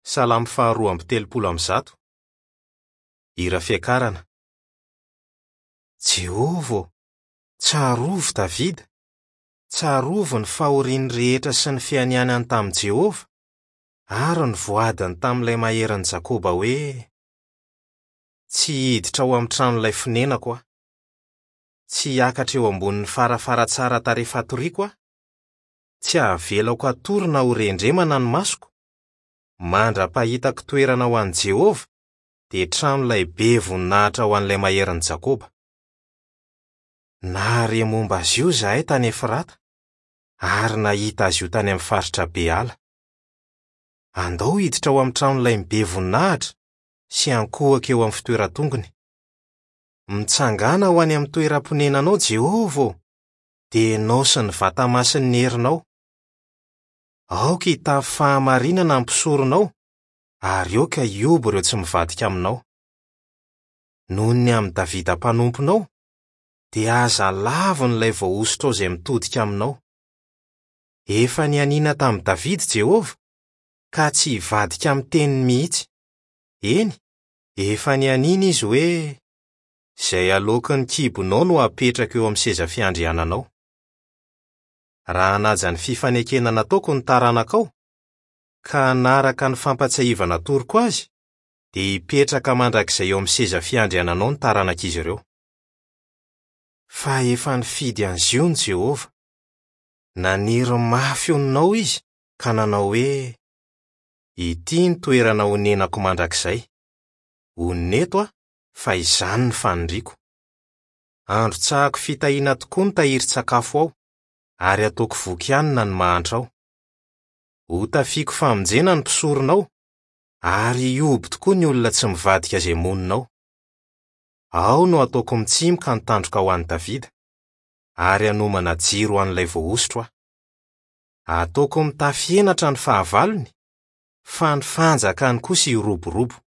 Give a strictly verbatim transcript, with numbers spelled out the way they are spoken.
Salamy faharoa amby telopolo amby zato. Hira fiakarana. Jehova, tsarovo Davida, tsarovo ny fahoriany rehetra sy ny fianianany tamin'i Jehova, ary ny voadiny tamin'ilay mahery ny Jakoba hoe: tsy hiditra ao amin'ny tranon'ilay fonenako aho, tsy hiakatra eo ambonin'ny farafara tsara tarehy fatoriako aho, tsy hahavelako atorina ho rendremana ny masoko. Mandra-pahitako toerana ho an'i Jehova, dia trano lehibe voninahitra ho an'ilay mahery ny Jakoba. Nahare momba azy io zahay tany Efrata, ary nahita azy io tany amin'ny faritra Beala. Andao hiditra ao amin'ny tranon'ilay mibe voninahitra sy ankohaka eo amin'ny fitoeratongony. Mitsangana ho any amin'ny toeram-ponenanao Jehova, dia enao sy ny vata-masiny ny herinao. Aoka hitafy fahamarinana ny mpisoronao, ary aoka hiobo ireo tsy mivadika aminao. Noho ny amin'ny Davida mpanomponao, dia aza lavo n'ilay voahosotrao izay mitodika aminao. Efa nianina tamin'i Davida Jehova, ka tsy hivadika amin'ny teniny mihitsy. Eny, efa nianina izy hoe: izay alokin'ny kibonao no apetraka eo amin'ny seza fiandriananao. Raha hanaja ny fifanekena nataoko ny taranakao, ka hanaraka ny fampatsiahivana toroko azy, dia hipetraka mandrakizay eo amin'ny seza fiandriananao ny taranak'izy ireo. Fa efa nifidy an'izy io ny Jehova. Naniry mafy honinao izy, ka nanao hoe: ity ny toerana honenako mandrakizay. Honeto aho, fa izany ny fanindriako. Andro-tsahako fitahiana tokoa ny tahiry-tsakafo ao, ary ataoko voky ihany ny mahantra ao. Ho tafiako famonjena ny mpisoronao, ary hiobo tokoa ny olona tsy mivadika izay moninao. Ao no ataoko mitsimoka ny tandroka ho an'i Davida, ary hanomana jiro ho an'ilay voahosotro aho. Ataoko mitafy henatra ny fahavalony, fa ny fanjakany kosa hiroborobo.